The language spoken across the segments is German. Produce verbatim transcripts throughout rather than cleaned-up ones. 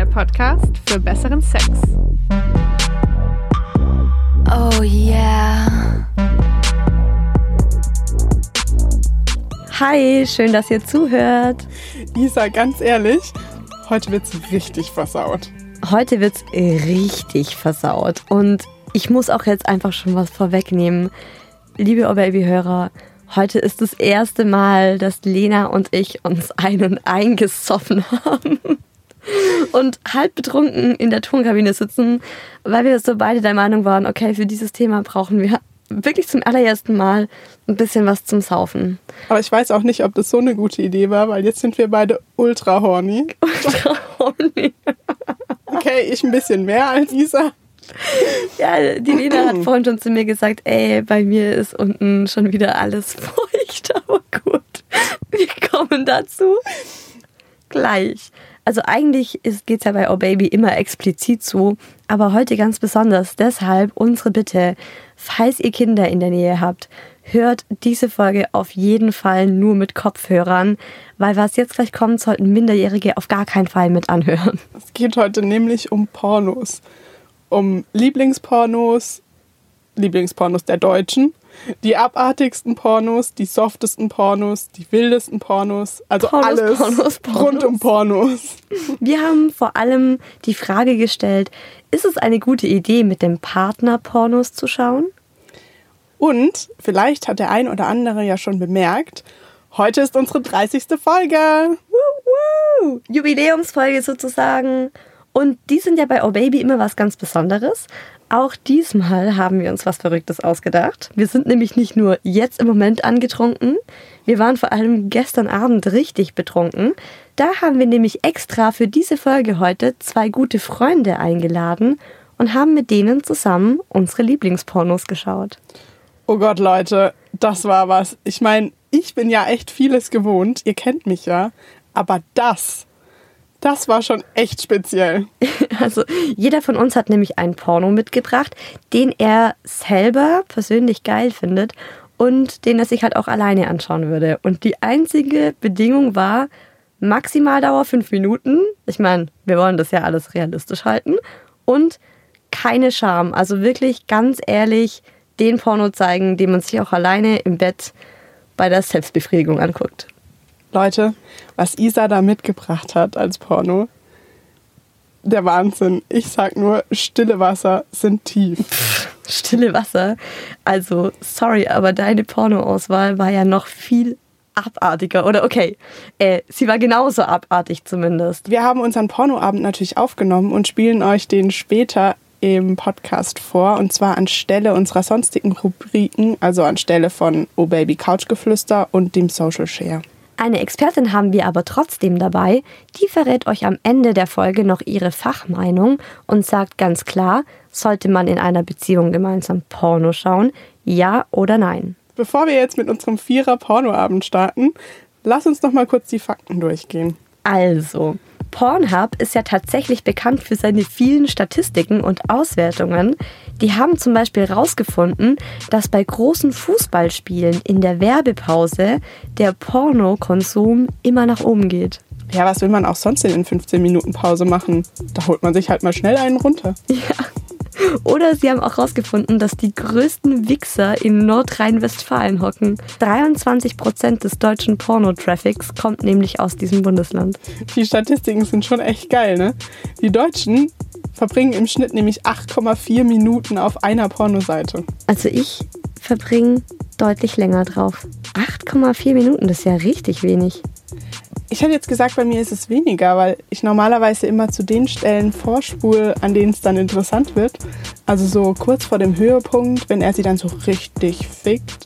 Podcast für besseren Sex. Oh yeah. Hi, schön, dass ihr zuhört. Isa, ganz ehrlich, heute wird's richtig versaut. Heute wird's richtig versaut. Und ich muss auch jetzt einfach schon was vorwegnehmen. Liebe Oh Baby-Hörer, heute ist das erste Mal, dass Lena und ich uns ein- und eingesoffen haben und halb betrunken in der Tonkabine sitzen, weil wir so beide der Meinung waren, okay, für dieses Thema brauchen wir wirklich zum allerersten Mal ein bisschen was zum Saufen. Aber ich weiß auch nicht, ob das so eine gute Idee war, weil jetzt sind wir beide ultra horny. Ultra horny. Okay, ich ein bisschen mehr als Isa. Ja, die Lena hat vorhin schon zu mir gesagt, ey, bei mir ist unten schon wieder alles feucht, aber gut, wir kommen dazu gleich. Also eigentlich geht es ja bei Oh Baby immer explizit zu, aber heute ganz besonders. Deshalb unsere Bitte, falls ihr Kinder in der Nähe habt, hört diese Folge auf jeden Fall nur mit Kopfhörern, weil was jetzt gleich kommt, sollten Minderjährige auf gar keinen Fall mit anhören. Es geht heute nämlich um Pornos. Um Lieblingspornos, Lieblingspornos der Deutschen, die abartigsten Pornos, die softesten Pornos, die wildesten Pornos, also Pornos, alles Pornos, Pornos. rund um Pornos. Wir haben vor allem die Frage gestellt, ist es eine gute Idee, mit dem Partner Pornos zu schauen? Und vielleicht hat der ein oder andere ja schon bemerkt, heute ist unsere dreißigste Folge. Woo, woo. Jubiläumsfolge sozusagen. Und die sind ja bei Oh Baby immer was ganz Besonderes. Auch diesmal haben wir uns was Verrücktes ausgedacht. Wir sind nämlich nicht nur jetzt im Moment angetrunken, wir waren vor allem gestern Abend richtig betrunken. Da haben wir nämlich extra für diese Folge heute zwei gute Freunde eingeladen und haben mit denen zusammen unsere Lieblingspornos geschaut. Oh Gott, Leute, das war was. Ich meine, ich bin ja echt vieles gewohnt, ihr kennt mich ja, aber das... Das war schon echt speziell. Also jeder von uns hat nämlich einen Porno mitgebracht, den er selber persönlich geil findet und den er sich halt auch alleine anschauen würde. Und die einzige Bedingung war Maximaldauer fünf Minuten. Ich meine, wir wollen das ja alles realistisch halten. Und keine Scham. Also wirklich ganz ehrlich den Porno zeigen, den man sich auch alleine im Bett bei der Selbstbefriedigung anguckt. Leute, was Isa da mitgebracht hat als Porno, der Wahnsinn. Ich sag nur, stille Wasser sind tief. Stille Wasser? Also, sorry, aber deine Pornoauswahl war ja noch viel abartiger. Oder okay, äh, sie war genauso abartig zumindest. Wir haben unseren Pornoabend natürlich aufgenommen und spielen euch den später im Podcast vor. Und zwar anstelle unserer sonstigen Rubriken, also anstelle von Oh Baby Couchgeflüster und dem Social Share. Eine Expertin haben wir aber trotzdem dabei, die verrät euch am Ende der Folge noch ihre Fachmeinung und sagt ganz klar, sollte man in einer Beziehung gemeinsam Porno schauen, ja oder nein. Bevor wir jetzt mit unserem Vierer-Pornoabend starten, lass uns noch mal kurz die Fakten durchgehen. Also, Pornhub ist ja tatsächlich bekannt für seine vielen Statistiken und Auswertungen. Die haben zum Beispiel herausgefunden, dass bei großen Fußballspielen in der Werbepause der Pornokonsum immer nach oben geht. Ja, was will man auch sonst in fünfzehn Minuten Pause machen? Da holt man sich halt mal schnell einen runter. Ja. Oder sie haben auch herausgefunden, dass die größten Wichser in Nordrhein-Westfalen hocken. dreiundzwanzig Prozent des deutschen Pornotraffics kommt nämlich aus diesem Bundesland. Die Statistiken sind schon echt geil, ne? Die Deutschen verbringen im Schnitt nämlich acht Komma vier Minuten auf einer Pornoseite. Also ich verbringe deutlich länger drauf. acht Komma vier Minuten, das ist ja richtig wenig. Ich hätte jetzt gesagt, bei mir ist es weniger, weil ich normalerweise immer zu den Stellen vorspule, an denen es dann interessant wird. Also so kurz vor dem Höhepunkt, wenn er sie dann so richtig fickt.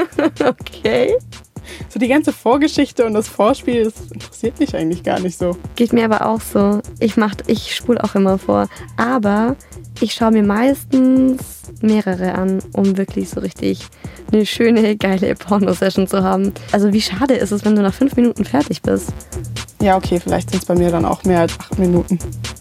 Okay. So die ganze Vorgeschichte und das Vorspiel, das interessiert mich eigentlich gar nicht so. Geht mir aber auch so. Ich mach, ich spule auch immer vor. Aber ich schaue mir meistens mehrere an, um wirklich so richtig eine schöne, geile Porno-Session zu haben. Also wie schade ist es, wenn du nach fünf Minuten fertig bist? Ja, okay, vielleicht sind es bei mir dann auch mehr als acht Minuten.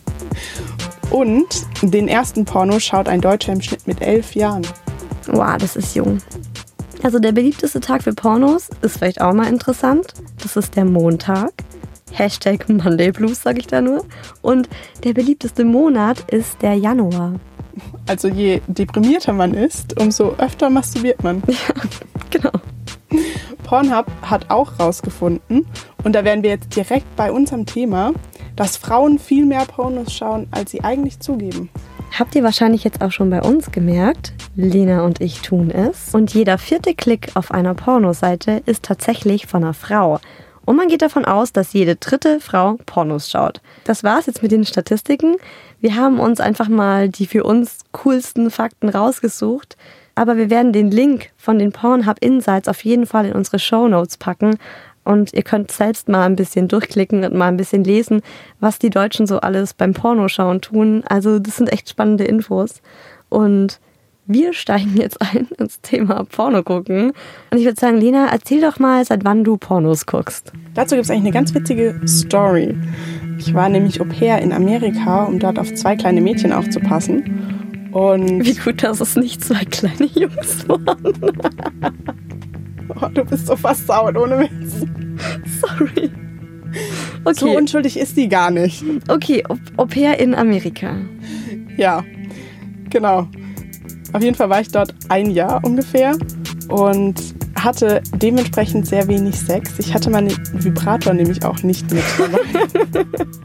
Und den ersten Porno schaut ein Deutscher im Schnitt mit elf Jahren. Wow, das ist jung. Also der beliebteste Tag für Pornos ist vielleicht auch mal interessant. Das ist der Montag. Hashtag Monday Blues, sag ich da nur. Und der beliebteste Monat ist der Januar. Also je deprimierter man ist, umso öfter masturbiert man. Ja, genau. Pornhub hat auch rausgefunden, und da wären wir jetzt direkt bei unserem Thema, dass Frauen viel mehr Pornos schauen, als sie eigentlich zugeben. Habt ihr wahrscheinlich jetzt auch schon bei uns gemerkt, Lena und ich tun es. Und jeder vierte Klick auf einer Pornoseite ist tatsächlich von einer Frau. Und man geht davon aus, dass jede dritte Frau Pornos schaut. Das war's jetzt mit den Statistiken. Wir haben uns einfach mal die für uns coolsten Fakten rausgesucht. Aber wir werden den Link von den Pornhub Insights auf jeden Fall in unsere Shownotes packen. Und ihr könnt selbst mal ein bisschen durchklicken und mal ein bisschen lesen, was die Deutschen so alles beim Pornoschauen tun. Also das sind echt spannende Infos. Und wir steigen jetzt ein ins Thema Porno gucken. Und ich würde sagen, Lena, erzähl doch mal, seit wann du Pornos guckst. Dazu gibt es eigentlich eine ganz witzige Story. Ich war nämlich Au-pair in Amerika, um dort auf zwei kleine Mädchen aufzupassen. Und wie gut, dass es nicht zwei kleine Jungs waren. Oh, du bist so versaut, ohne Witz. Sorry. Okay. So unschuldig ist die gar nicht. Okay, Au-pair in Amerika. Ja, genau. Auf jeden Fall war ich dort ein Jahr ungefähr und hatte dementsprechend sehr wenig Sex. Ich hatte meinen Vibrator nämlich auch nicht mit dabei.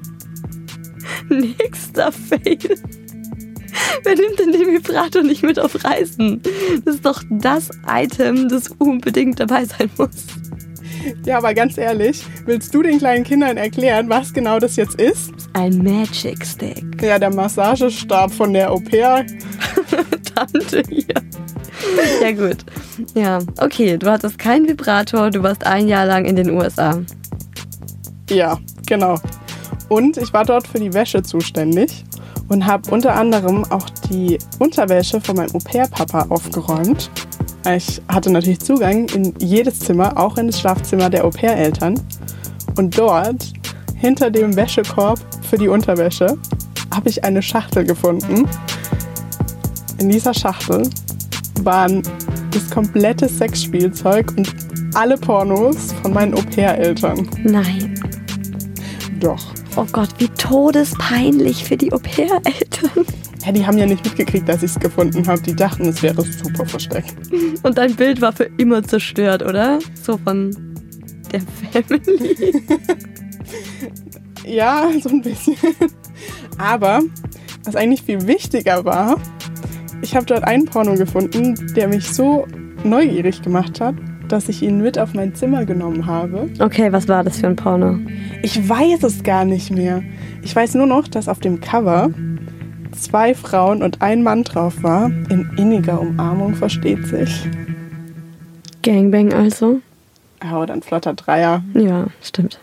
Nächster Fail. Wer nimmt denn den Vibrator nicht mit auf Reisen? Das ist doch das Item, das unbedingt dabei sein muss. Ja, aber ganz ehrlich, willst du den kleinen Kindern erklären, was genau das jetzt ist? Ein Magic Stick. Ja, der Massagestab von der Au-pair. Tante hier. Ja gut. Ja, okay, du hattest keinen Vibrator, du warst ein Jahr lang in den U S A. Ja, genau. Und ich war dort für die Wäsche zuständig und habe unter anderem auch die Unterwäsche von meinem Au-pair-Papa aufgeräumt. Ich hatte natürlich Zugang in jedes Zimmer, auch in das Schlafzimmer der Au-pair-Eltern. Und dort, hinter dem Wäschekorb für die Unterwäsche, habe ich eine Schachtel gefunden. In dieser Schachtel waren das komplette Sexspielzeug und alle Pornos von meinen Au-pair-Eltern. Nein. Doch. Oh Gott, wie todespeinlich für die Au-pair-Eltern. Ja, die haben ja nicht mitgekriegt, dass ich es gefunden habe. Die dachten, es wäre super versteckt. Und dein Bild war für immer zerstört, oder? So von der Family. Ja, so ein bisschen. Aber was eigentlich viel wichtiger war, ich habe dort einen Porno gefunden, der mich so neugierig gemacht hat, dass ich ihn mit auf mein Zimmer genommen habe. Okay, was war das für ein Porno? Ich weiß es gar nicht mehr. Ich weiß nur noch, dass auf dem Cover zwei Frauen und ein Mann drauf war. In inniger Umarmung, versteht sich. Gangbang also? Ja, oder ein flotter Dreier. Ja, stimmt.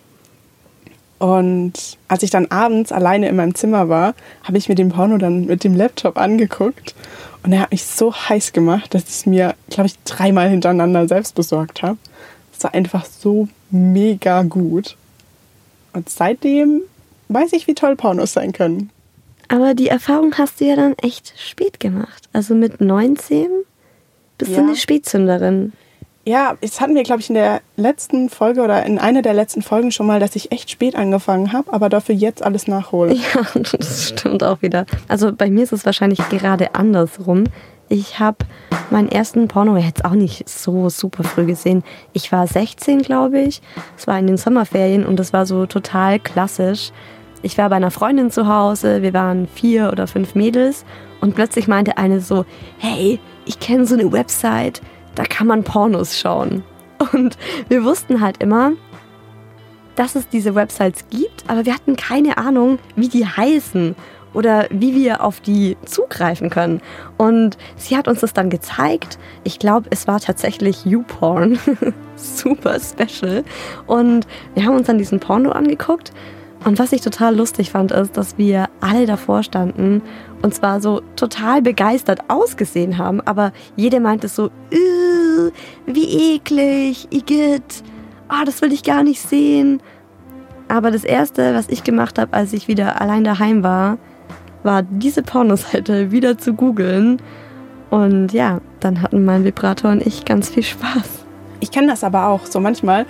Und als ich dann abends alleine in meinem Zimmer war, habe ich mir den Porno dann mit dem Laptop angeguckt. Und er hat mich so heiß gemacht, dass ich es mir, glaube ich, dreimal hintereinander selbst besorgt habe. Es war einfach so mega gut. Und seitdem weiß ich, wie toll Pornos sein können. Aber die Erfahrung hast du ja dann echt spät gemacht. Also mit neunzehn bist Ja. du eine Spätzünderin. Ja, das hatten wir, glaube ich, in der letzten Folge oder in einer der letzten Folgen schon mal, dass ich echt spät angefangen habe, aber dafür jetzt alles nachhole. Ja, das stimmt auch wieder. Also bei mir ist es wahrscheinlich gerade andersrum. Ich habe meinen ersten Porno jetzt auch nicht so super früh gesehen. Ich war sechzehn, glaube ich. Es war in den Sommerferien und das war so total klassisch. Ich war bei einer Freundin zu Hause, wir waren vier oder fünf Mädels und plötzlich meinte eine so, hey, ich kenne so eine Website, da kann man Pornos schauen. Und wir wussten halt immer, dass es diese Websites gibt, aber wir hatten keine Ahnung, wie die heißen oder wie wir auf die zugreifen können. Und sie hat uns das dann gezeigt. Ich glaube, es war tatsächlich YouPorn. Super special. Und wir haben uns dann diesen Porno angeguckt. Und was ich total lustig fand, ist, dass wir alle davor standen und zwar so total begeistert ausgesehen haben, aber jeder meinte so, wie eklig, igitt, ah, das will ich gar nicht sehen. Aber das Erste, was ich gemacht habe, als ich wieder allein daheim war, war diese Pornoseite wieder zu googeln. Und ja, dann hatten mein Vibrator und ich ganz viel Spaß. Ich kenne das aber auch. So manchmal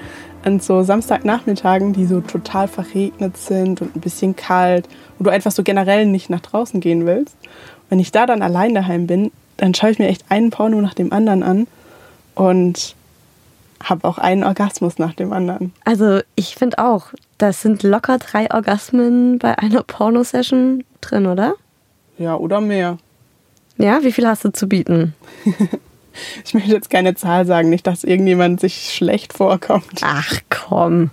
an so Samstagnachmittagen, die so total verregnet sind und ein bisschen kalt, wo du einfach so generell nicht nach draußen gehen willst. Wenn ich da dann allein daheim bin, dann schaue ich mir echt einen Porno nach dem anderen an und habe auch einen Orgasmus nach dem anderen. Also ich finde auch, das sind locker drei Orgasmen bei einer Pornosession drin, oder? Ja, oder mehr. Ja, wie viel hast du zu bieten? Ich möchte jetzt keine Zahl sagen, nicht, dass irgendjemand sich schlecht vorkommt. Ach komm.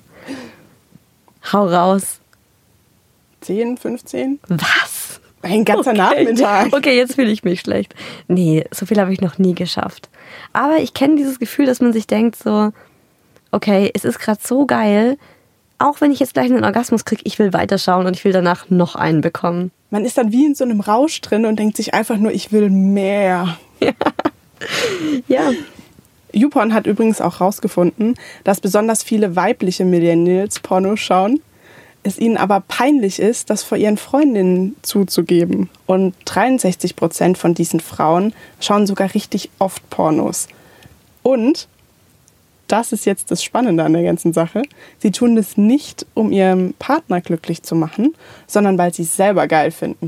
Hau raus. zehn, fünfzehn? Was? Ein ganzer okay. Nachmittag. Okay, jetzt fühle ich mich schlecht. Nee, so viel habe ich noch nie geschafft. Aber ich kenne dieses Gefühl, dass man sich denkt so, okay, es ist gerade so geil, auch wenn ich jetzt gleich einen Orgasmus kriege, ich will weiterschauen und ich will danach noch einen bekommen. Man ist dann wie in so einem Rausch drin und denkt sich einfach nur, ich will mehr. Ja. Ja. YouPorn hat übrigens auch rausgefunden, dass besonders viele weibliche Millennials Pornos schauen, es ihnen aber peinlich ist, das vor ihren Freundinnen zuzugeben. Und dreiundsechzig Prozent von diesen Frauen schauen sogar richtig oft Pornos. Und, das ist jetzt das Spannende an der ganzen Sache, sie tun das nicht, um ihren Partner glücklich zu machen, sondern weil sie es selber geil finden.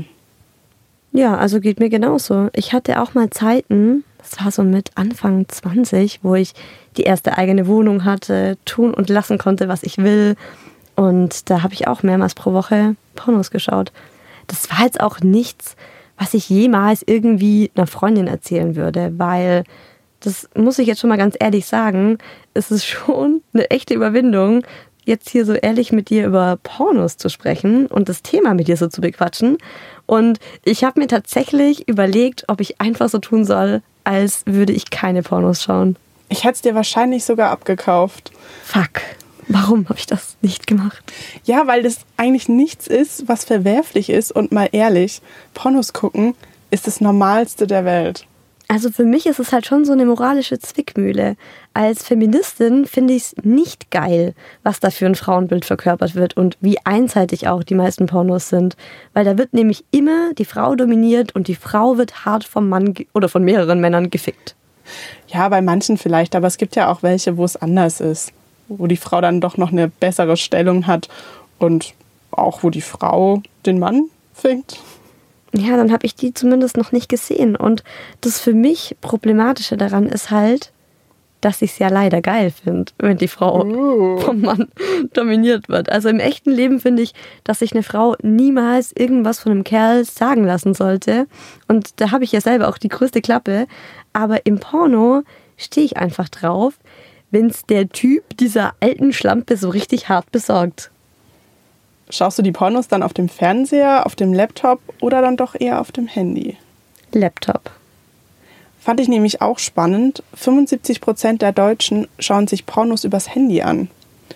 Ja, also geht mir genauso. Ich hatte auch mal Zeiten, das war so mit Anfang zwanzig, wo ich die erste eigene Wohnung hatte, tun und lassen konnte, was ich will. Und da habe ich auch mehrmals pro Woche Pornos geschaut. Das war jetzt auch nichts, was ich jemals irgendwie einer Freundin erzählen würde, weil, das muss ich jetzt schon mal ganz ehrlich sagen, es ist schon eine echte Überwindung, jetzt hier so ehrlich mit dir über Pornos zu sprechen und das Thema mit dir so zu bequatschen. Und ich habe mir tatsächlich überlegt, ob ich einfach so tun soll, als würde ich keine Pornos schauen. Ich hätte es dir wahrscheinlich sogar abgekauft. Fuck. Warum habe ich das nicht gemacht? Ja, weil das eigentlich nichts ist, was verwerflich ist. Und mal ehrlich, Pornos gucken ist das Normalste der Welt. Also für mich ist es halt schon so eine moralische Zwickmühle. Als Feministin finde ich es nicht geil, was da für ein Frauenbild verkörpert wird und wie einseitig auch die meisten Pornos sind. Weil da wird nämlich immer die Frau dominiert und die Frau wird hart vom Mann ge- oder von mehreren Männern gefickt. Ja, bei manchen vielleicht, aber es gibt ja auch welche, wo es anders ist. Wo die Frau dann doch noch eine bessere Stellung hat und auch wo die Frau den Mann fickt. Ja, dann habe ich die zumindest noch nicht gesehen. Und das für mich Problematische daran ist halt, dass ich es ja leider geil finde, wenn die Frau uh. vom Mann dominiert wird. Also im echten Leben finde ich, dass sich eine Frau niemals irgendwas von einem Kerl sagen lassen sollte. Und da habe ich ja selber auch die größte Klappe. Aber im Porno stehe ich einfach drauf, wenn es der Typ dieser alten Schlampe so richtig hart besorgt. Schaust du die Pornos dann auf dem Fernseher, auf dem Laptop oder dann doch eher auf dem Handy? Laptop. Fand ich nämlich auch spannend. fünfundsiebzig Prozent der Deutschen schauen sich Pornos übers Handy an.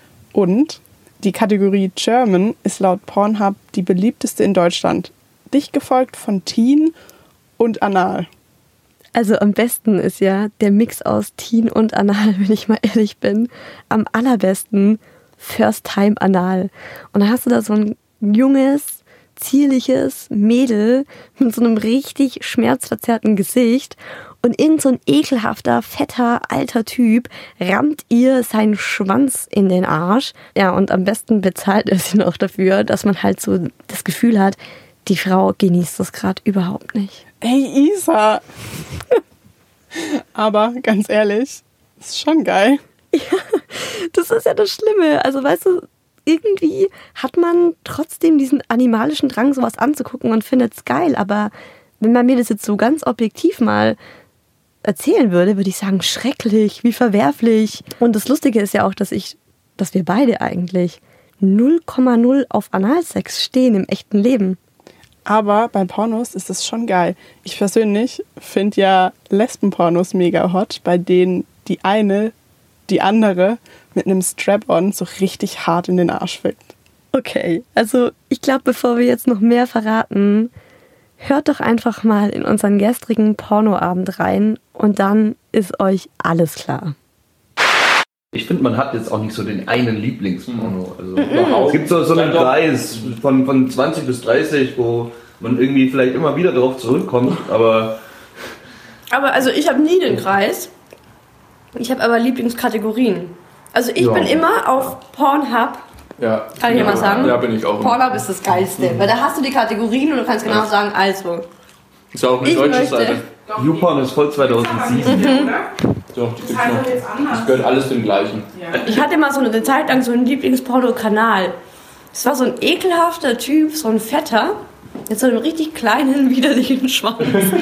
Und die Kategorie German ist laut Pornhub die beliebteste in Deutschland. Dicht gefolgt von Teen und Anal. Also am besten ist ja der Mix aus Teen und Anal, wenn ich mal ehrlich bin. Am allerbesten First Time Anal. Und dann hast du da so ein junges, zierliches Mädel mit so einem richtig schmerzverzerrten Gesicht und irgend so ein ekelhafter, fetter, alter Typ rammt ihr seinen Schwanz in den Arsch. Ja, und am besten bezahlt er sie noch dafür, dass man halt so das Gefühl hat, die Frau genießt das gerade überhaupt nicht. Ey, Isa! Aber ganz ehrlich, ist schon geil. Ja, das ist ja das Schlimme. Also weißt du, irgendwie hat man trotzdem diesen animalischen Drang, sowas anzugucken und findet es geil. Aber wenn man mir das jetzt so ganz objektiv mal erzählen würde, würde ich sagen, schrecklich, wie verwerflich. Und das Lustige ist ja auch, dass ich, dass wir beide eigentlich null Komma null auf Analsex stehen im echten Leben. Aber bei Pornos ist es schon geil. Ich persönlich finde ja Lesbenpornos mega hot, bei denen die eine die andere mit einem Strap-on so richtig hart in den Arsch fickt. Okay, also ich glaube, bevor wir jetzt noch mehr verraten, hört doch einfach mal in unseren gestrigen Pornoabend rein und dann ist euch alles klar. Ich finde, man hat jetzt auch nicht so den einen Lieblingsporno. Also, es gibt so, so einen Kreis von, von zwanzig bis dreißig, wo man irgendwie vielleicht immer wieder darauf zurückkommt, aber... Aber also ich habe nie den Kreis. Ich habe aber Lieblingskategorien. Also ich Ja. bin immer auf Pornhub. Ja. Kann ich dir ja, mal sagen? Ja, bin ich auch. Pornhub ist das Geilste, weil da hast du die Kategorien und du kannst genau Ja. sagen, also. Ist ja auch eine Ich deutsche möchte- Seite. YouPorn ist voll zweitausendsieben. So, die gibt's Das heißt noch. doch jetzt anders. Das gehört alles dem gleichen. Ich hatte mal so eine Zeit lang so einen Lieblingsporno-Kanal. Das war so ein ekelhafter Typ, so ein Fetter, mit so einem richtig kleinen, widerlichen Schwanz.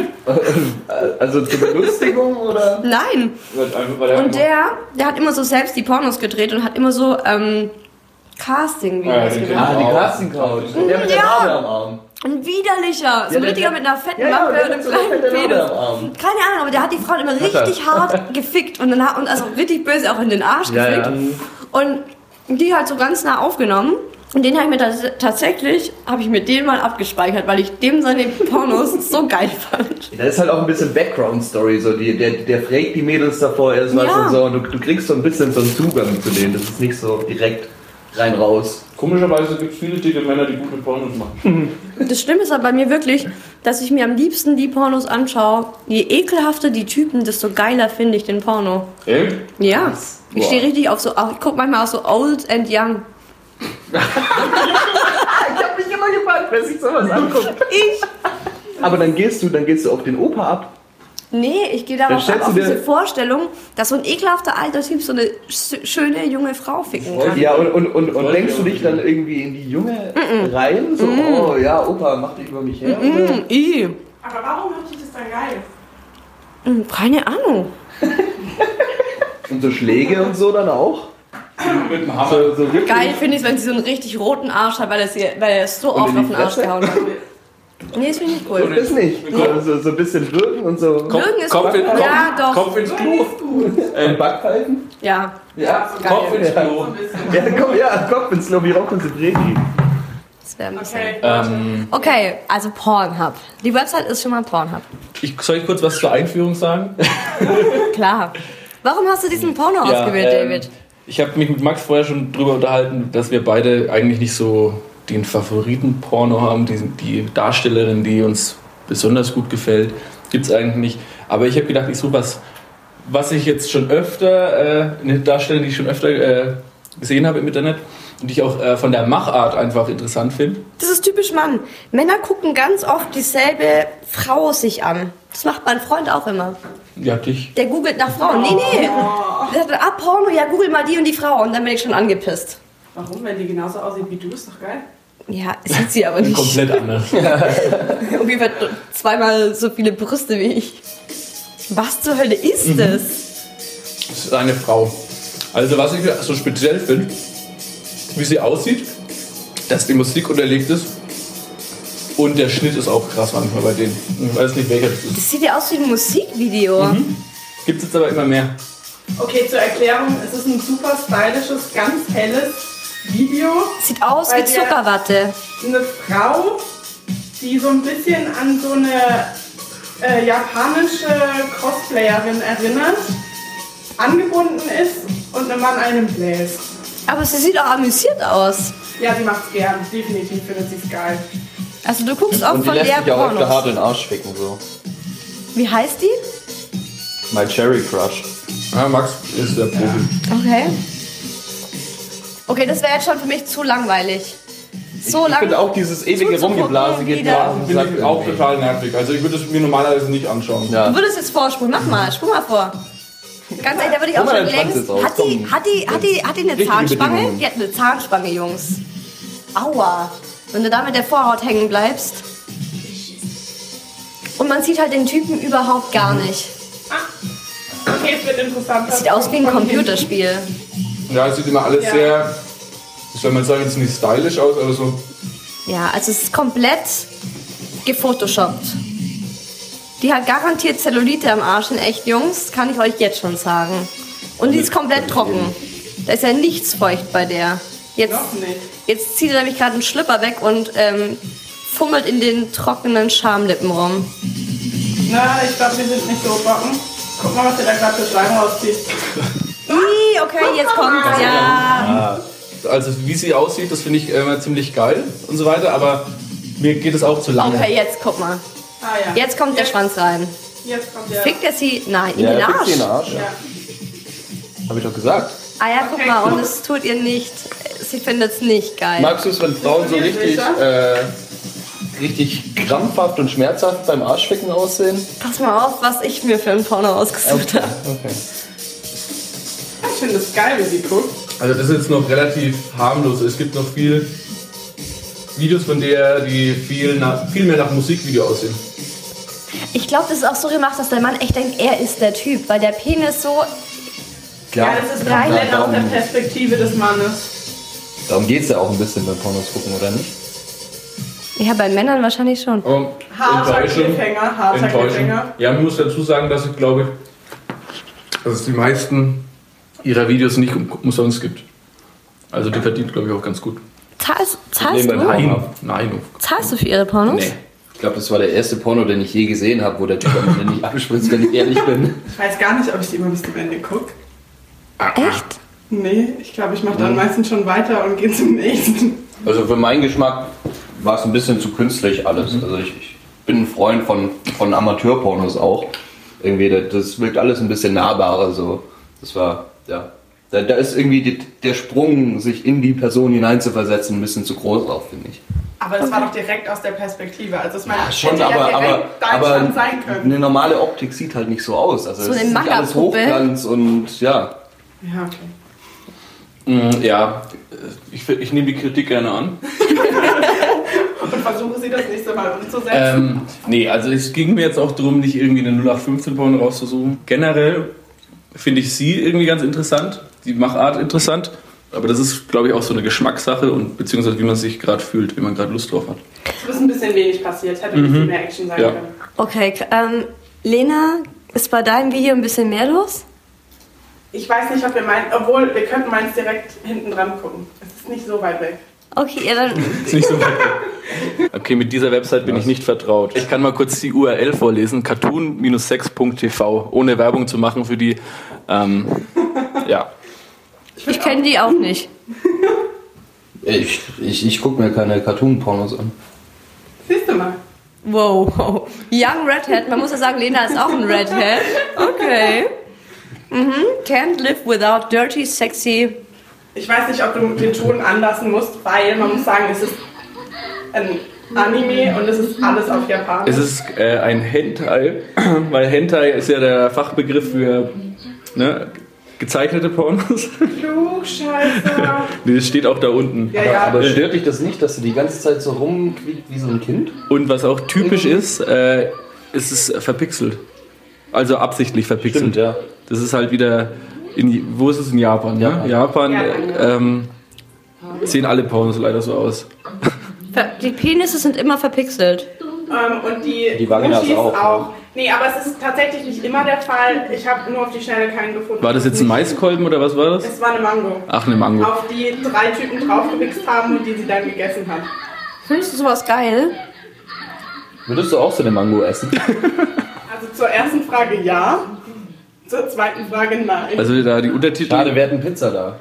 Also zur Belustigung oder? Nein. Weil einfach- weil er Und der, der hat immer so selbst die Pornos gedreht und hat immer so ähm, Casting-Videos Ja, den gemacht. Ah, die Casting Couch. Der mit der Ja. Nadel am Arm. Ein widerlicher, so ein der- richtiger mit einer fetten Ja, ja, Wampe der und einem hat so eine kleinen fette Nadel Penis. am Arm. Keine Ahnung, aber der hat die Frauen immer Hat er. richtig hart gefickt und, dann, hat- und also richtig böse auch in den Arsch Ja, gefickt. ja. Und die halt so ganz nah aufgenommen. Und den habe ich mir tats tatsächlich, habe ich mir den mal abgespeichert, weil ich dem seine Pornos so geil fand. Da ist halt auch ein bisschen Background-Story, so die, der, der fragt die Mädels davor erst was Ja. und so und du, du kriegst so ein bisschen so einen Zugang zu denen. Das ist nicht so direkt rein raus. Komischerweise gibt es viele dicke Männer, die gute Pornos machen. Das Schlimme ist aber bei mir wirklich, dass ich mir am liebsten die Pornos anschaue. Je ekelhafter die Typen, desto geiler finde ich den Porno. Echt? Ja, ich Boah. stehe richtig auf so, ich gucke manchmal auch so Old and Young. Ich hab mich immer gefragt, wer sich sowas anguckt. Ich? Aber dann gehst du, dann gehst du auf den Opa ab. Nee, ich gehe Dann darauf ab, stellst auf du dir- diese Vorstellung, dass so ein ekelhafter alter Typ so eine sch- schöne junge Frau ficken kann. Ja, und, und, und, und denkst du dich dann irgendwie in die Junge rein? So, oh ja, Opa, mach dich über mich her. Oder? Mm, i. Aber warum hört sich das dann geil? Mm, Keine Ahnung. Und so Schläge und so dann auch? Mit dem Hammer. So, so wirklich? Geil finde ich, wenn sie so einen richtig roten Arsch hat, weil er, sie, weil er es so Und oft in auf die den Arsch Fresse? gehauen hat. Nee, das finde ich nicht Und cool. das nicht. So, so, so ein bisschen wirken und so. Kopf, Würgen ist Kopf, gut. in, Kopf, Ja, doch. Kopf ins Klo. Äh, Backpfeifen? Ja. Ja. Kopf ins Klo. Ja, komm, ja, Kopf ins Klo, wie Rocco Sibredi. Das wäre ein bisschen. Okay. Ähm, Okay, also Pornhub. Die Website ist schon mal Pornhub. ich, soll ich kurz was zur Einführung sagen? Klar. Warum hast du diesen Porno Ja, ausgewählt, ähm, David? Ich habe mich mit Max vorher schon drüber unterhalten, dass wir beide eigentlich nicht so den Favoriten-Porno haben, die, die Darstellerin, die uns besonders gut gefällt, gibt es eigentlich nicht. Aber ich habe gedacht, ich suche was, was ich jetzt schon öfter, äh, eine Darstellerin, die ich schon öfter äh, gesehen habe im Internet und die ich auch äh, von der Machart einfach interessant finde. Das ist typisch Mann. Männer gucken ganz oft dieselbe Frau sich an. Das macht mein Freund auch immer. Ja, dich. Der googelt nach Frauen. Nee, nee. Der sagt, ah, Porno, ja, google mal die und die Frau. Und dann bin ich schon angepisst. Warum? Wenn die genauso aussieht wie du, ist doch geil. Ja, sieht sie aber nicht. Komplett anders. Ungefähr zweimal so viele Brüste wie ich. Was zur Hölle ist das? Das ist eine Frau. Also was ich so speziell finde, wie sie aussieht, dass die Musik unterlegt ist und der Schnitt ist auch krass manchmal bei denen. Ich weiß nicht, welcher das ist. Das sieht ja aus wie ein Musikvideo. Gibt es jetzt aber immer mehr. Okay, zur Erklärung, es ist ein super stylisches, ganz helles Video. Sieht aus Bei wie der- Zuckerwatte. Eine Frau, die so ein bisschen an so eine äh, japanische Cosplayerin erinnert, angebunden ist und einem Mann einen bläst. Aber sie sieht auch amüsiert aus. Ja, sie macht's gern. Definitiv findet sie's geil. Also du guckst auch Und die von lässt der sich auch öfter hart Pornos. in den Arsch ficken, so. Wie heißt die? My Cherry Crush. Ah, Max ist der Profi. Okay. Okay, das wäre jetzt schon für mich zu langweilig. So Ich lang. finde auch dieses ewige zuzugucken Rumgeblasige wieder. ja, Finde ich auch total nervig. Also ich würde es mir normalerweise nicht anschauen. Ja. Du würdest jetzt vorspulen. Mach mal, spul mal vor. Ganz ehrlich, da würde ich Guck auch mal schon deinen Schwanz längst. jetzt aus, Hat die, komm. hat die, hat die, hat die eine Richtige Zahnspange? Bedingungen. Die hat eine Zahnspange, Jungs. Aua. Wenn du da mit der Vorhaut hängen bleibst. Und man sieht halt den Typen überhaupt gar nicht. Okay, es wird interessant. Sieht aus wie ein Computerspiel. Ja, es sieht immer alles Ja. sehr, wie soll man sagen, jetzt nicht stylisch aus, aber so. Ja, also es ist komplett gefotoshoppt. Die hat garantiert Zellulite am Arsch in echt, Jungs. Kann ich euch jetzt schon sagen. Und die ist komplett trocken. Da ist ja nichts feucht bei der. Jetzt, Noch nicht. jetzt zieht er nämlich gerade einen Schlüpper weg und ähm, fummelt in den trockenen Schamlippen rum. Na, ich glaube, wir sind nicht so trocken. Guck mal, was der da gerade für Schleim rauszieht. Ih, okay, jetzt kommt's, ja. Also wie sie aussieht, das finde ich immer ziemlich geil und so weiter, aber mir geht es auch zu lange. Okay, jetzt guck mal. Ah ja. Jetzt kommt der Schwanz rein. Jetzt kommt der. Fickt er sie? Nein, in Ja, den er fickt Arsch. sie in den Arsch. Ja. Hab ich doch gesagt. Ah ja, guck Okay, mal, guck. und es tut ihr nicht. Sie findet es nicht geil. Magst du es, wenn Frauen so richtig, äh, richtig krampfhaft und schmerzhaft beim Arschficken aussehen? Pass mal auf, was ich mir für ein Porno ausgesucht habe. Okay. Ich finde es geil, wie sie guckt. Also das ist jetzt noch relativ harmlos. Es gibt noch viel Videos von der, die viel, nach, viel mehr nach Musikvideo aussehen. Ich glaube, das ist auch so gemacht, dass der Mann echt denkt, er ist der Typ, weil der Penis so... Ja, das ist komplett aus der Perspektive des Mannes. Darum geht es ja auch ein bisschen beim Pornos gucken, oder nicht? Ja, bei Männern wahrscheinlich schon. Aber Harter enttäuschend. Cliffhanger, harter Enttäuschend. Cliffhanger. Ja, man muss dazu sagen, dass ich glaube, dass es die meisten ihrer Videos nicht um- umsonst gibt. Also die verdient, glaube ich, auch ganz gut. Zahlst, zahlst Problem du? beim Nein, nein. Zahlst du für ihre Pornos? Nee. Ich glaube, das war der erste Porno, den ich je gesehen habe, wo der Typ am Ende nicht abspritzt, wenn ich ehrlich bin. Ich weiß gar nicht, ob ich die immer bis zum Ende gucke. Echt? Nee, ich glaube, ich mache dann meistens schon weiter und gehe zum nächsten. Also für meinen Geschmack war es ein bisschen zu künstlich alles. Also ich, ich bin ein Freund von, von Amateurpornos auch. Irgendwie, das, das wirkt alles ein bisschen nahbarer so. Das war, ja. Da, da ist irgendwie die, der Sprung, sich in die Person hineinzuversetzen, ein bisschen zu groß auch, finde ich. Aber das war doch direkt aus der Perspektive. Also es Ja, hätte schon, ja aber, direkt aber, Deutschland aber sein können. eine normale Optik sieht halt nicht so aus. Also So es eine ist nicht alles Manga-Puppe. Hochglanz und ja. Ja, okay. Mm, Ja, ich, ich nehme die Kritik gerne an. Und versuche sie das nächste Mal umzusetzen. Ähm, nee, also es ging mir jetzt auch darum, nicht irgendwie eine null acht fünfzehn Porno rauszusuchen. Generell finde ich sie irgendwie ganz interessant, die Machart interessant. Aber das ist, glaube ich, auch so eine Geschmackssache und beziehungsweise wie man sich gerade fühlt, wie man gerade Lust drauf hat. Es ist ein bisschen wenig passiert, hätte ein bisschen mehr Action sein Ja. können. Okay, ähm, Lena, ist bei deinem Video ein bisschen mehr los? Ich weiß nicht, ob wir meinen, obwohl wir könnten meins direkt hinten dran gucken. Es ist nicht so weit weg. Okay, ja, dann... Ist nicht so weit weg. Okay, mit dieser Website bin ich nicht vertraut. Ich kann mal kurz die U R L vorlesen: cartoon sex punkt t v, ohne Werbung zu machen für die. Ähm, ja. Ich kenne die auch nicht. Ich, ich, ich gucke mir keine Cartoon-Pornos an. Siehst du mal. Wow, wow. Young Redhead, man muss ja sagen, Lena ist auch ein Redhead. Okay. Mhm. Can't live without dirty, sexy... Ich weiß nicht, ob du den Ton anlassen musst, weil man muss sagen, es ist ein Anime und es ist alles auf Japanisch. Es ist äh, ein Hentai, weil Hentai ist ja der Fachbegriff für ne, gezeichnete Pornos. Klugscheißer. Nee, das steht auch da unten. Ja, ja. Aber stört dich das nicht, dass du die ganze Zeit so rumquiekt wie so ein Kind? Und was auch typisch ist, äh, ist es verpixelt. Also absichtlich verpixelt. Stimmt, ja. Das ist halt wieder, in, wo ist es in Japan? Ne? Japan. Japan Ja, äh, ähm, sehen alle Pornos leider so aus. Die Penisse sind immer verpixelt. Ähm, und die, Die Vagina ist Muschis auch, auch. Nee, aber es ist tatsächlich nicht immer der Fall. Ich habe nur auf die Schnelle keinen gefunden. War das jetzt ein Mais-Kolben oder was war das? Es war eine Mango. Ach, eine Mango. Auf die drei Typen draufgewichst haben und die sie dann gegessen hat. Findest du sowas geil? Würdest du auch so eine Mango essen? Also zur ersten Frage ja, zur zweiten Frage nein. Also da die Untertitel. Schade, wir hatten Pizza da.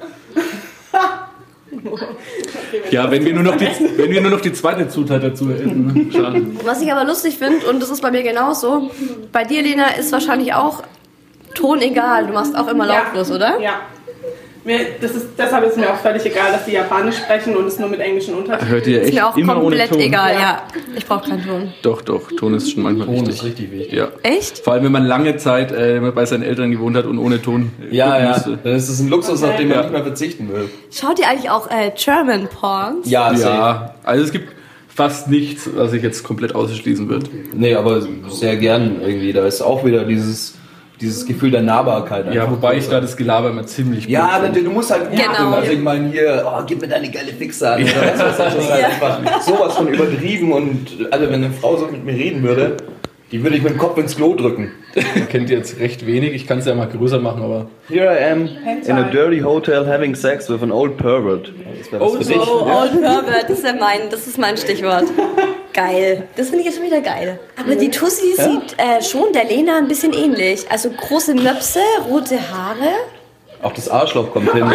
Ja, wenn wir nur noch die, wenn wir nur noch die zweite Zutat dazu hätten. Schade. Was ich aber lustig finde, und das ist bei mir genauso, bei dir, Lena, ist wahrscheinlich auch Ton egal. Du machst auch immer lautlos, oder? Ja. Mir, das ist, deshalb ist mir auch völlig egal, dass die Japanisch sprechen und es nur mit englischen Untertiteln. Hört ihr Ist echt mir auch immer ohne komplett Ton? egal, ja. Ja. Ich brauche keinen Ton. Doch, doch, Ton ist schon manchmal Ton wichtig. ist richtig wichtig. Ja. Echt? Vor allem, wenn man lange Zeit äh, bei seinen Eltern gewohnt hat und ohne Ton. äh, Ja, gucken ja. musste. Dann ist es ein Luxus, auf den man Ja. nicht mehr verzichten will. Schaut ihr eigentlich auch äh, German Porns? Ja, safe. Ja, also es gibt fast nichts, was ich jetzt komplett ausschließen würde. Nee, aber sehr gern irgendwie. Da ist auch wieder dieses, dieses Gefühl der Nahbarkeit. Ja, einfach wobei ich größer. da das Gelaber immer ziemlich Ja, blöd du, du musst halt gut Genau. stimmen. Also ich meine hier, oh, gib mir deine geile Fixe an. Oder was weiß ich, das ist halt einfach sowas von übertrieben. Und also wenn eine Frau so mit mir reden würde, die würde ich mit dem Kopf ins Klo drücken. Man kennt jetzt recht wenig, ich kann es ja mal größer machen, aber... Here I am in a dirty hotel having sex with an old pervert. Das wäre was für dich. Oh, Old Pervert, das ist ja mein, das ist mein Stichwort. Geil. Das finde ich jetzt schon wieder geil. Aber die Tussi sieht äh, schon der Lena ein bisschen ähnlich. Also große Möpse, rote Haare. Auch das Arschloch kommt hin.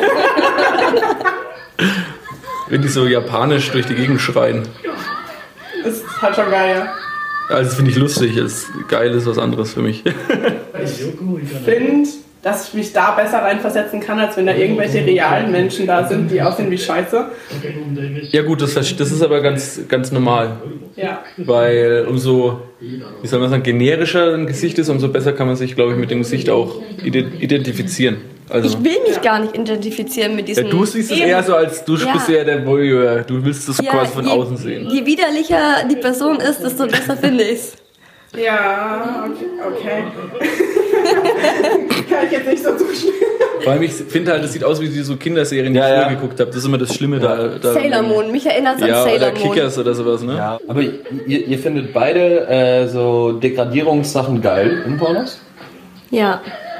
Wenn die so japanisch durch die Gegend schreien. Das ist halt schon geil. Also das finde ich lustig, das geil ist was anderes für mich. Ich finde, dass ich mich da besser reinversetzen kann, als wenn da irgendwelche realen Menschen da sind, die aussehen wie Scheiße. Ja gut, das, das ist aber ganz, ganz normal. Ja. Weil umso, wie soll man sagen, generischer ein Gesicht ist, umso besser kann man sich, glaube ich, mit dem Gesicht auch identifizieren. Also, Ich will mich gar nicht identifizieren mit ja, diesem... du siehst es Eben. eher so als, du Ja. bist eher der Voyeur. Du willst das Ja, quasi von je, außen sehen. Je widerlicher die Person ist, desto besser finde ich's. Ja, okay. okay. Kann ich jetzt nicht so zustimmen. Vor allem, ich finde halt, es sieht aus wie so Kinderserien, die Ja, ich früher ja. geguckt habe. Das ist immer das Schlimme da. da Sailor Moon, mich erinnert es Ja, an oder Sailor Moon. Kickers oder sowas, ne? Ja, aber ihr, ihr findet beide äh, so Degradierungssachen geil in Pornos? Ja.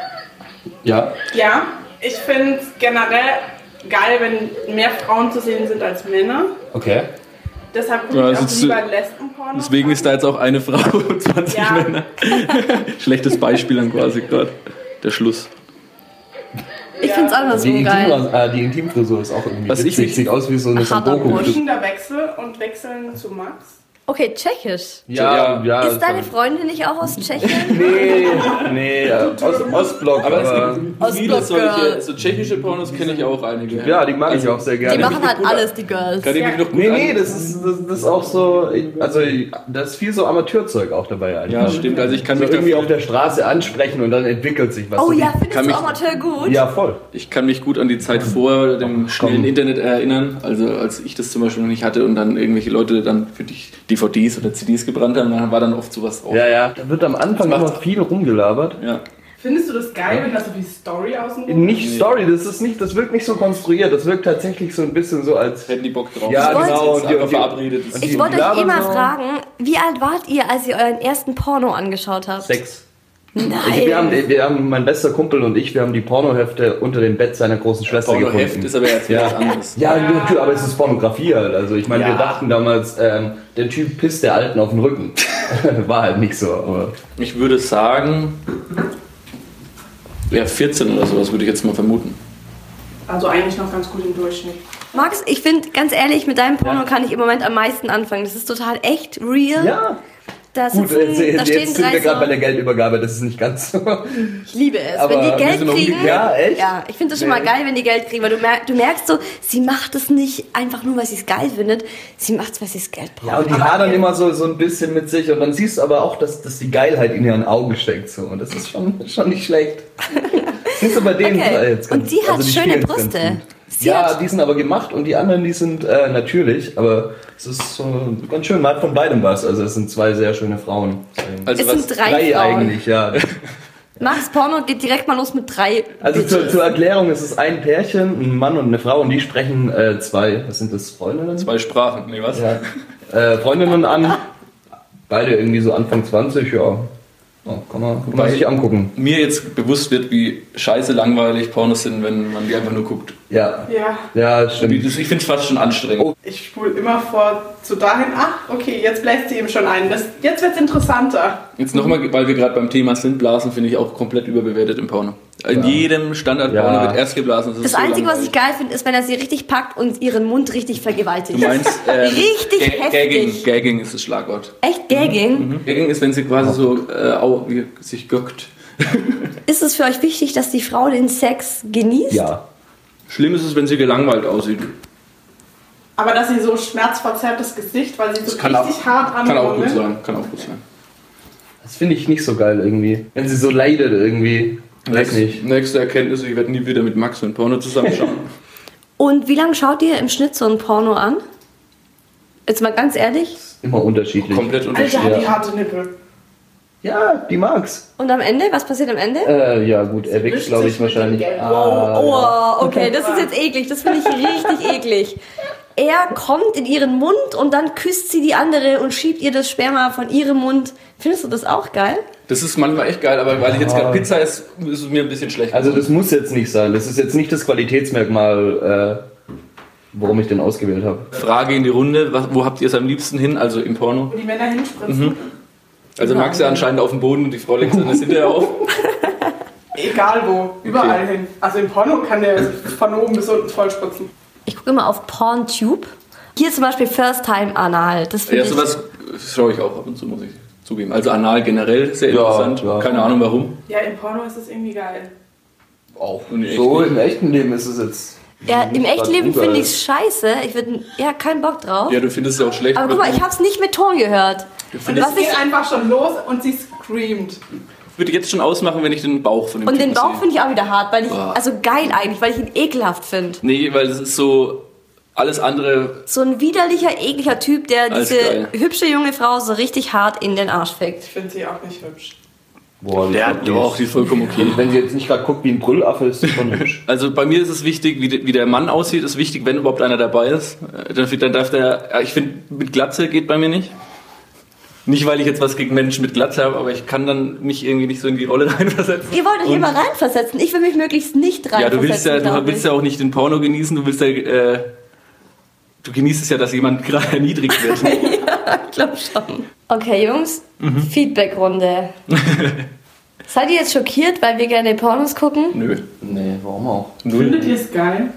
Ja. Ja, ich finde es generell geil, wenn mehr Frauen zu sehen sind als Männer. Okay. Deshalb gucke Ja, ich also auch zu- lieber Lesbenpornos. Deswegen ist da jetzt auch eine Frau und zwanzig Ja. Männer. Schlechtes Beispiel dann quasi gerade. Der Schluss. Ich finde es Die, andersrum Intim geil. äh, die Intimfrisur ist auch irgendwie Was ich witzig. nicht- Sieht aus wie so eine Harter Sangoku. Busch. Fließender Wechsel und wechseln zu Max. Okay, tschechisch. Ja, ja. Ist deine Freundin nicht auch aus Tschechien? Nee, nee, äh, Ost, Ostblock, Aber aber... es gibt viele solche, Ostblock-Girls. so tschechische Pornos kenne ich auch einige. Ja, die mag ich auch sehr gerne. Die machen halt alles, die Girls. Kann ich mich noch gut Nee, an- nee, das ist, das, das ist auch so, also da ist viel so Amateurzeug auch dabei eigentlich. Ja, stimmt. Also ich kann So mich irgendwie dafür- auf der Straße ansprechen und dann entwickelt sich was. Oh So ja, die- findest kann du mich- Amateur gut? Ja, voll. Ich kann mich gut an die Zeit vor dem schnellen komm. Internet erinnern, also als ich das zum Beispiel noch nicht hatte und dann irgendwelche Leute dann für die D V Ds oder C Ds gebrannt haben, dann war dann oft sowas drauf. Ja, ja. Da wird am Anfang Das immer macht- viel rumgelabert. Ja. Findest du das geil, wenn da so viel Story außenrum Nicht Story, das ist nicht, das wirkt nicht so konstruiert, das wirkt tatsächlich so ein bisschen so als... Hätten die Bock drauf. Ja, Ich genau. Und Und die, einfach und die, verabredet ist. und Ich die wollte euch labern eh mal so. fragen, wie alt wart ihr, als ihr euren ersten Porno angeschaut habt? Sechs. Nein. Ich, wir, haben, wir haben, mein bester Kumpel und ich, wir haben die Pornohefte unter dem Bett seiner großen Schwester Pornoheft gefunden. ist aber jetzt Ja. was anderes. Ja, natürlich, aber es ist Pornografie halt. Also ich meine, wir Ja. dachten damals, ähm, der Typ pisst der Alten auf den Rücken. War halt nicht so, aber... Ich würde sagen, ja, vierzehn oder sowas würde ich jetzt mal vermuten. Also eigentlich noch ganz gut im Durchschnitt. Max, ich finde, ganz ehrlich, mit deinem Porno kann ich im Moment am meisten anfangen. Das ist total echt, real. Ja, Da, gut, sitzen, jetzt, da jetzt stehen sind drei wir gerade bei so, der Geldübergabe, das ist nicht ganz so... ich liebe es. Aber wenn die wir Geld sind kriegen, umgekehrt. Ja, echt? ja, ich finde das schon Nee. mal geil, wenn die Geld kriegen, weil du, mer du merkst so, sie macht es nicht einfach nur, weil sie es geil findet, sie macht es, weil sie das Geld braucht. Ja, und die hadern immer so, so ein bisschen mit sich und dann siehst du aber auch, dass, dass die Geilheit in ihren Augen steckt. So. Und das ist schon, schon nicht schlecht. Siehst du bei denen Okay. jetzt ganz Und sie hat die schöne spielen's ganz Brüste. gut. Sie Ja, hat- die sind aber gemacht und die anderen, die sind äh, natürlich, aber es ist so ganz schön, man hat von beidem was. Also es sind zwei sehr schöne Frauen. Also Es was, sind drei, Frauen. eigentlich, ja. Max Porno geht direkt mal los mit drei. Also zur, Bitches. zur Erklärung, es ist ein Pärchen, ein Mann und eine Frau und die sprechen äh, zwei, was sind das, Freundinnen? zwei Sprachen, nee, was? Ja. Äh, Freundinnen an, beide irgendwie so Anfang zwanzig, ja. Oh, kann man, kann man Wobei- sich angucken. Mir jetzt bewusst wird, wie scheiße langweilig Pornos sind, wenn man die einfach nur guckt. Ja, Ja, ja, Ich stimmt. finde es fast schon anstrengend. Oh. ich spule immer vor zu dahin, ach, okay, jetzt bläst sie ihm schon ein. Das, jetzt wird's interessanter. Jetzt nochmal, weil wir gerade beim Thema sind, Blasen finde ich auch komplett überbewertet im Porno. In Ja. jedem Standard-Porno Ja. wird erst geblasen. Das ist so Einzige, was ich langweilig. geil finde, ist, wenn er sie richtig packt und ihren Mund richtig Du vergewaltigt. meinst, ähm, Richtig Ga- heftig. Gagging, Gagging ist das Schlagwort. Echt Gagging? Gagging ist, wenn sie quasi so äh, au, wie, sich göckt. Ist es für euch wichtig, dass die Frau den Sex genießt? Ja. Schlimm ist es, wenn sie gelangweilt aussieht. Aber dass sie so schmerzverzerrtes Gesicht, weil sie so kann richtig auch- hart Kann auch gut anrubbelt. sein, kann auch gut sein. Das finde ich nicht so geil irgendwie. Wenn sie so leidet irgendwie. Weiß nicht. Nächste Erkenntnis, ich werde nie wieder mit Max und Porno zusammenschauen. Und wie lange schaut ihr im Schnitt so ein Porno an? Jetzt mal ganz ehrlich. Immer unterschiedlich. Komplett Alter, unterschiedlich. hat die Ja. harte Nippel. Ja, die mag's. Und am Ende? Was passiert am Ende? Äh, ja gut, er wächst wischt glaube sich ich mit dem wahrscheinlich. Geld. Ah, Oh, okay, das ist jetzt eklig. Das finde ich richtig eklig. Er kommt in ihren Mund und dann küsst sie die andere und schiebt ihr das Sperma von ihrem Mund. Findest du das auch geil? Das ist manchmal echt geil, aber weil ich jetzt gerade Pizza esse, ist es mir ein bisschen schlecht. Also das muss jetzt nicht sein. Das ist jetzt nicht das Qualitätsmerkmal, äh, warum ich den ausgewählt habe. Frage in die Runde, was, wo habt ihr es am liebsten hin? Also im Porno? Wo die Männer hinspritzen. Also Max ja anscheinend auf dem Boden und die Frau legt es hinterher auf. Egal wo, überall hin. Also im Porno kann der von oben bis unten vollspritzen. Ich gucke immer auf PornTube. Hier zum Beispiel First Time Anal. Das finde Ja, ich... sowas schaue ich auch ab und zu, muss ich zugeben. Also Anal generell sehr Ja, interessant. ja. Keine Ahnung warum. Ja, im Porno ist das irgendwie geil. Auch so im echten Leben ist es jetzt. Ja, im echten Leben finde ich es scheiße. Ich würde ja keinen Bock drauf. Ja, du findest es ja auch schlecht. Aber guck mal, ich habe es nicht mit Ton gehört. Und es geht einfach schon los und sie screamt. Ich würde jetzt schon ausmachen, wenn ich den Bauch von dem Und Typen den Bauch sehe. finde ich auch wieder hart, weil ich, Boah. also geil eigentlich, weil ich ihn ekelhaft finde. Nee, weil das ist so alles andere. So ein widerlicher, ekliger Typ, der Alles diese geil. hübsche junge Frau so richtig hart in den Arsch fickt. Ich finde sie auch nicht hübsch. Boah, die Ja, ist doch, die ist vollkommen okay. Wenn sie jetzt nicht gerade guckt wie ein Brüllaffe, ist sie schon hübsch. Also bei mir ist es wichtig, wie, de, wie der Mann aussieht, ist wichtig, wenn überhaupt einer dabei ist. Äh, Dann, dann darf der, ja, ich finde, mit Glatze geht bei mir nicht. Nicht, weil ich jetzt was gegen Menschen mit Glatze habe, aber ich kann dann mich irgendwie nicht so in die Rolle reinversetzen. Ihr wollt euch Und- immer reinversetzen. Ich will mich möglichst nicht Ja, reinversetzen. du willst ja, glaub du willst ich. ja auch nicht den Porno genießen, du willst ja, äh, du genießt es ja, dass jemand gerade erniedrigt wird. Ich glaube schon. Okay, Jungs, Mhm. Feedback-Runde. Seid ihr jetzt schockiert, weil wir gerne Pornos gucken? Nö. Nee, warum auch? Findet ihr es geil?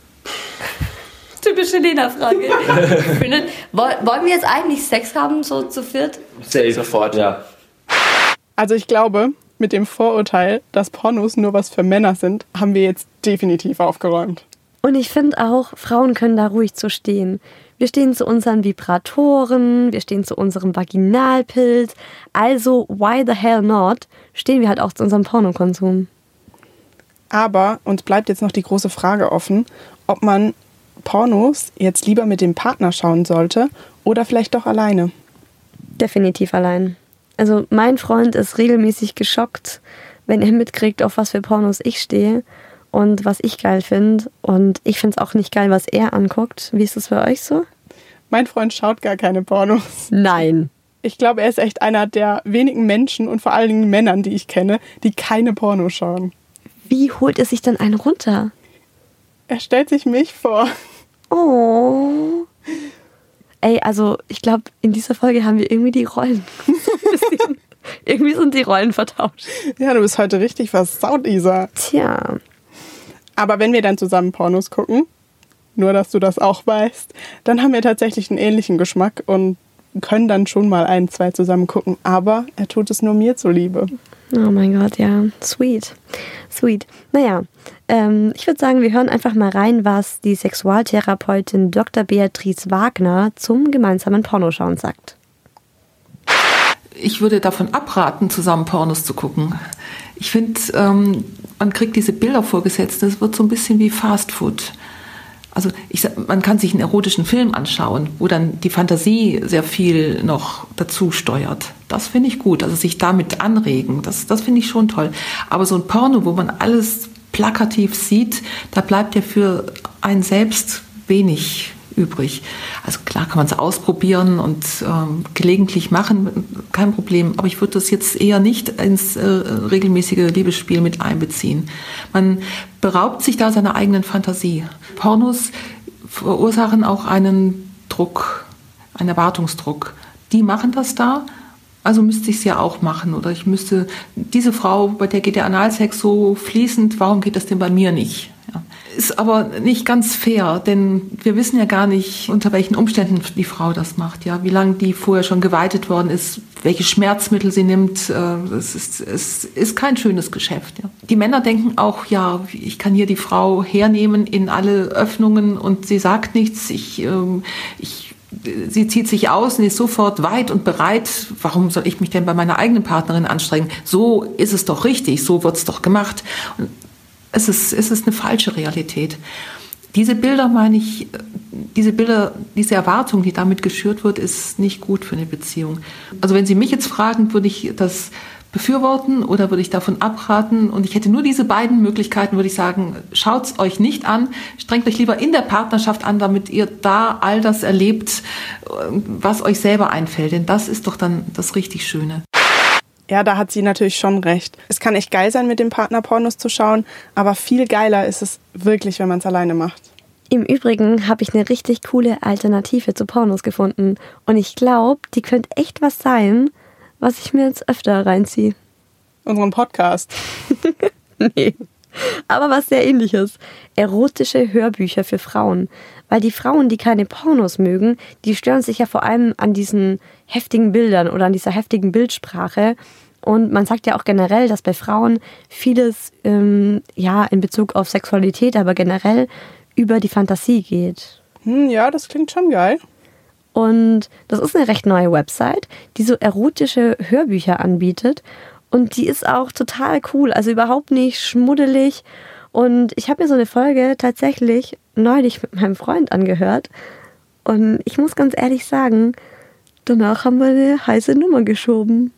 Typische Lena-Frage. Findet- Woll- Wollen wir jetzt eigentlich Sex haben, so zu viert? Safe. Sofort. Ja. Also ich glaube, mit dem Vorurteil, dass Pornos nur was für Männer sind, haben wir jetzt definitiv aufgeräumt. Und ich finde auch, Frauen können da ruhig zu stehen. Wir stehen zu unseren Vibratoren, wir stehen zu unserem Vaginalpilz. Also, why the hell not, stehen wir halt auch zu unserem Pornokonsum. Aber uns bleibt jetzt noch die große Frage offen, ob man Pornos jetzt lieber mit dem Partner schauen sollte oder vielleicht doch alleine. Definitiv allein. Also mein Freund ist regelmäßig geschockt, wenn er mitkriegt, auf was für Pornos ich stehe und was ich geil finde. Und ich finde es auch nicht geil, was er anguckt. Wie ist das bei euch so? Mein Freund schaut gar keine Pornos. Nein. Ich glaube, er ist echt einer der wenigen Menschen und vor allen Dingen Männern, die ich kenne, die keine Pornos schauen. Wie holt er sich dann einen runter? Er stellt sich mich vor. Oh. Ey, also ich glaube, in dieser Folge haben wir irgendwie die Rollen so ein bisschen. Irgendwie sind die Rollen vertauscht. Ja, du bist heute richtig versaut, Isa. Tja. Aber wenn wir dann zusammen Pornos gucken, nur dass du das auch weißt, dann haben wir tatsächlich einen ähnlichen Geschmack und können dann schon mal ein, zwei zusammen gucken. Aber er tut es nur mir zuliebe. Oh mein Gott, ja. Sweet. Sweet. Naja, ähm, ich würde sagen, wir hören einfach mal rein, was die Sexualtherapeutin Doktor Beatrice Wagner zum gemeinsamen Pornoschauen sagt. Ich würde davon abraten, zusammen Pornos zu gucken. Ich finde, ähm, man kriegt diese Bilder vorgesetzt, das wird so ein bisschen wie Fast Food. Also ich, sag, man kann sich einen erotischen Film anschauen, wo dann die Fantasie sehr viel noch dazu steuert. Das finde ich gut, also sich damit anregen, das, das finde ich schon toll. Aber so ein Porno, wo man alles plakativ sieht, da bleibt ja für einen selbst wenig übrig. Also klar kann man es ausprobieren und ähm, gelegentlich machen, kein Problem. Aber ich würde das jetzt eher nicht ins äh, regelmäßige Liebesspiel mit einbeziehen. Man beraubt sich da seiner eigenen Fantasie. Pornos verursachen auch einen Druck, einen Erwartungsdruck. Die machen das da, also müsste ich es ja auch machen. Oder ich müsste, diese Frau, bei der geht der Analsex so fließend, warum geht das denn bei mir nicht? Ja. Ist aber nicht ganz fair, denn wir wissen ja gar nicht, unter welchen Umständen die Frau das macht. Ja, wie lange die vorher schon geweitet worden ist, welche Schmerzmittel sie nimmt. Es ist, es ist kein schönes Geschäft. Ja. Die Männer denken auch, ja, ich kann hier die Frau hernehmen in alle Öffnungen und sie sagt nichts. Ich, ähm, ich, sie zieht sich aus und ist sofort weit und bereit. Warum soll ich mich denn bei meiner eigenen Partnerin anstrengen? So ist es doch richtig, so wird es doch gemacht. Und Es ist, es ist eine falsche Realität. Diese Bilder, meine ich, diese Bilder, diese Erwartung, die damit geschürt wird, ist nicht gut für eine Beziehung. Also wenn Sie mich jetzt fragen, würde ich das befürworten oder würde ich davon abraten? Und ich hätte nur diese beiden Möglichkeiten, würde ich sagen, schaut's euch nicht an, strengt euch lieber in der Partnerschaft an, damit ihr da all das erlebt, was euch selber einfällt. Denn das ist doch dann das richtig Schöne. Ja, da hat sie natürlich schon recht. Es kann echt geil sein, mit dem Partner Pornos zu schauen, aber viel geiler ist es wirklich, wenn man es alleine macht. Im Übrigen habe ich eine richtig coole Alternative zu Pornos gefunden. Und ich glaube, die könnte echt was sein, was ich mir jetzt öfter reinziehe. Unseren Podcast. Nee. Aber was sehr Ähnliches. Erotische Hörbücher für Frauen. Weil die Frauen, die keine Pornos mögen, die stören sich ja vor allem an diesen heftigen Bildern oder an dieser heftigen Bildsprache. Und man sagt ja auch generell, dass bei Frauen vieles ähm, ja in Bezug auf Sexualität, aber generell über die Fantasie geht. Hm, ja, das klingt schon geil. Und das ist eine recht neue Website, die so erotische Hörbücher anbietet. Und die ist auch total cool, also überhaupt nicht schmuddelig. Und ich habe mir so eine Folge tatsächlich neulich mit meinem Freund angehört. Und ich muss ganz ehrlich sagen, danach haben wir eine heiße Nummer geschoben.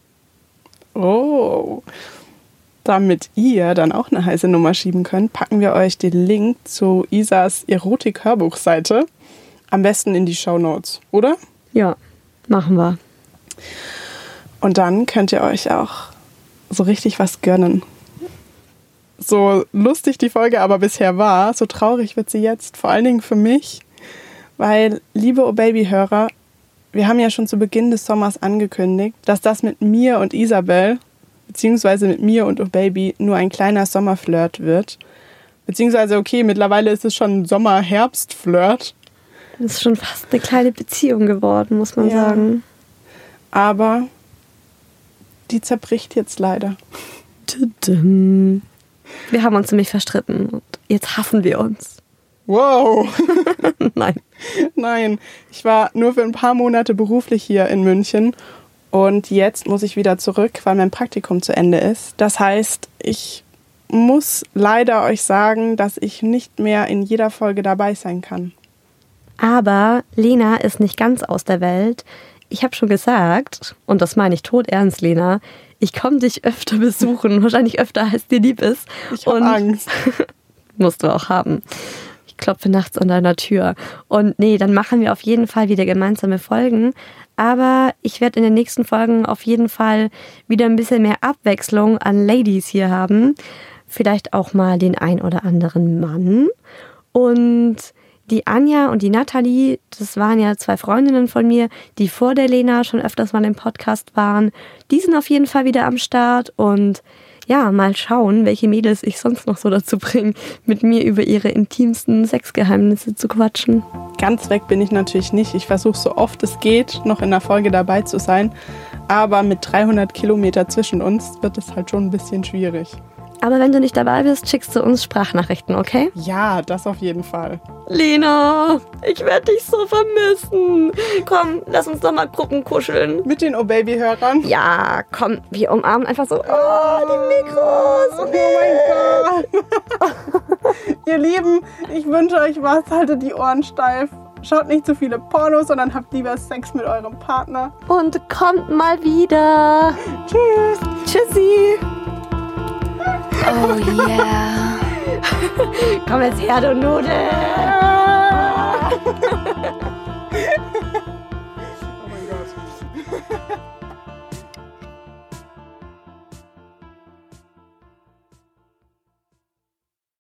Oh, damit ihr dann auch eine heiße Nummer schieben könnt, packen wir euch den Link zu Isas Erotik-Hörbuchseite am besten in die Shownotes, oder? Ja, machen wir. Und dann könnt ihr euch auch so richtig was gönnen. So lustig die Folge aber bisher war, so traurig wird sie jetzt, vor allen Dingen für mich, weil, liebe Oh Baby-Hörer, wir haben ja schon zu Beginn des Sommers angekündigt, dass das mit mir und Isabel, beziehungsweise mit mir und Oh Baby, nur ein kleiner Sommerflirt wird. Beziehungsweise, okay, mittlerweile ist es schon ein Sommer-Herbst-Flirt. Das ist schon fast eine kleine Beziehung geworden, muss man Ja. sagen. Aber die zerbricht jetzt leider. Tudum. Wir haben uns nämlich verstritten und jetzt hassen wir uns. Wow! Nein. Nein, ich war nur für ein paar Monate beruflich hier in München und jetzt muss ich wieder zurück, weil mein Praktikum zu Ende ist. Das heißt, ich muss leider euch sagen, dass ich nicht mehr in jeder Folge dabei sein kann. Aber Lena ist nicht ganz aus der Welt. Ich habe schon gesagt, und das meine ich todernst, Lena, ich komme dich öfter besuchen, wahrscheinlich öfter, als dir lieb ist. Ich habe Und Angst. musst du auch haben. Ich klopfe nachts an deiner Tür. Und nee, dann machen wir auf jeden Fall wieder gemeinsame Folgen. Aber ich werde in den nächsten Folgen auf jeden Fall wieder ein bisschen mehr Abwechslung an Ladies hier haben. Vielleicht auch mal den ein oder anderen Mann. Und die Anja und die Nathalie, das waren ja zwei Freundinnen von mir, die vor der Lena schon öfters mal im Podcast waren. Die sind auf jeden Fall wieder am Start und ja, mal schauen, welche Mädels ich sonst noch so dazu bringe, mit mir über ihre intimsten Sexgeheimnisse zu quatschen. Ganz weg bin ich natürlich nicht. Ich versuche so oft es geht, noch in der Folge dabei zu sein. Aber mit dreihundert Kilometer zwischen uns wird es halt schon ein bisschen schwierig. Aber wenn du nicht dabei bist, schickst du uns Sprachnachrichten, okay? Ja, das auf jeden Fall. Lena, ich werde dich so vermissen. Komm, lass uns doch mal Gruppen kuscheln. Mit den Oh Baby-Hörern? Ja, komm, wir umarmen einfach so. Oh, die Mikros. Oh mein Gott. Ihr Lieben, ich wünsche euch was. Haltet die Ohren steif. Schaut nicht zu viele Pornos, sondern habt lieber Sex mit eurem Partner. Und kommt mal wieder. Tschüss. Tschüssi. Oh yeah. Komm jetzt her, du Nudel.